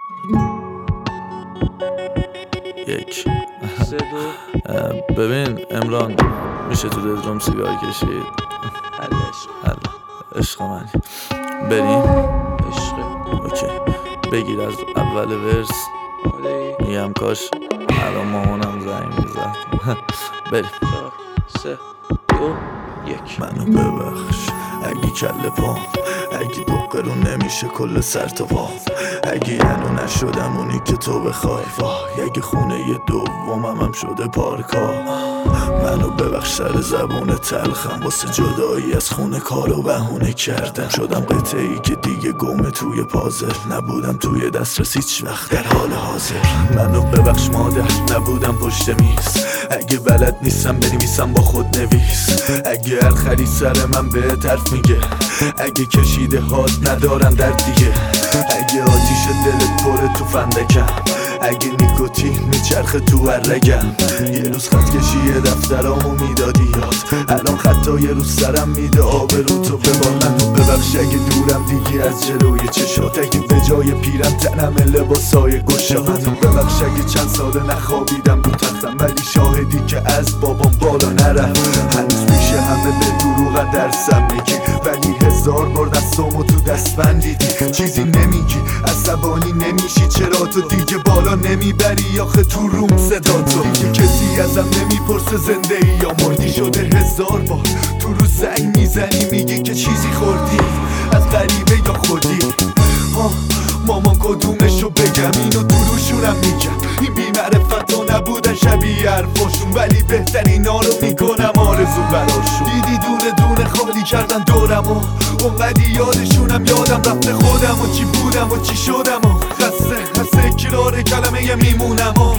یک سه دو. ببین امران، میشه تو دلدروم سیگار کشید؟ عشق عشق من بریم. عشق اوکی بگیر از اول ورس. میگم کاش الان مامانم زنگ میزد. بریم. 4 3 2 1. منو ببخش اگه کله پام، اگه دو قرون نمیشه کل سر تا پام، اگه ینو نشدم اونی که تو بخوای، وای اگه خونه دومم هم شده پارکا. منو ببخش سر زبون تلخم، واسه جدایی از خونه کارو بهونه کردم. شدم قطعی که دیگه گمه توی پازل، نبودم توی دسترس هیچ وقت در حال حاضر. منو ببخش مادر نبودم پشت میز، اگه بلد نیستم بنویسم با خود نویس، اگه هر خری سر من به طرف میگه، اگه کشیده هات ندارم در دیگه، اگه آتیش دلت پره تو فندکم، اگه نیکوتین میچرخه تو رگم. یه روز خط کشی دفترامو میدادی یاد، الان خطا یه روز سرم میده آبرو تو ببار. منو ببخش اگه دورم دیگه از جلوی چشات، اگه به جای پیرم تنم لباسای گشا. منو ببخش اگه چند ساله نخوابیدم رو تختم، ولی شاهدی که از بابام بالا نرفت. هنوز میشه همه به دروغ درسم میگی، ولی هزار بار دستامو تو دست بندیدی. چیزی نمیگی عصبانی نمیشی، چرا تو دیگه بالا نمیبری آخه تو روم صدا تو. دیگه کسی ازم نمیپرسه زنده ای یا مردی، شده هزار بار تو رو زنگ میزنی میگی که چیزی خوردی از غریبه یا خودی. مامان کدومشو بگم، اینو تو روشونم میگم، این بی‌معرفتا نبودن شبیه حرفاشون، ولی بهترینا رو میکنم آرزو براشون. دیدی دونه دونه خالی کردن دورم و اونقدی یادشونم، یادم رفته خودم و چی بودم و چی شدم و خسته کرار کلمه میمونم و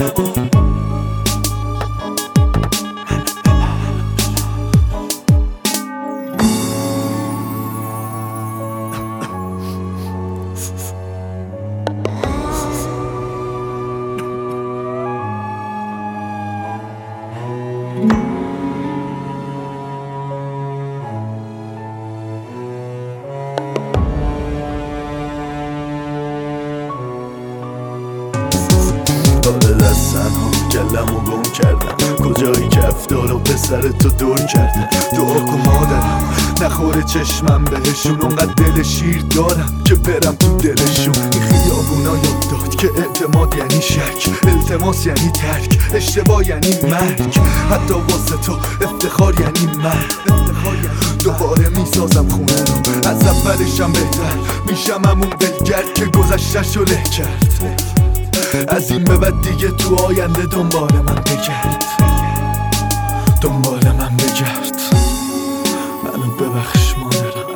دستنها کلمو گم کردم، کجایی که افتار و پسر تو دور کردم. دعا کن مادرم نخوره چشمم بهشون، اونقدر دل شیر دارم که برم تو دلشون. این خیابونا یاد داد که اعتماد یعنی شک، التماس یعنی ترک، اشتباه یعنی مرگ، حتی واسه تو افتخار یعنی مرگ. دوباره میسازم خونه رو از اولشم بهتر، میشم همون ولگرد که گذشتش رو له کرد. از این به بعد دیگه تو آینده دنبال من بگرد، دنبال من بگرد. منو ببخش مادرم،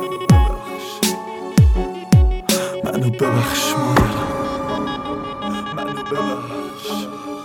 منو ببخش مادرم، منو ببخش.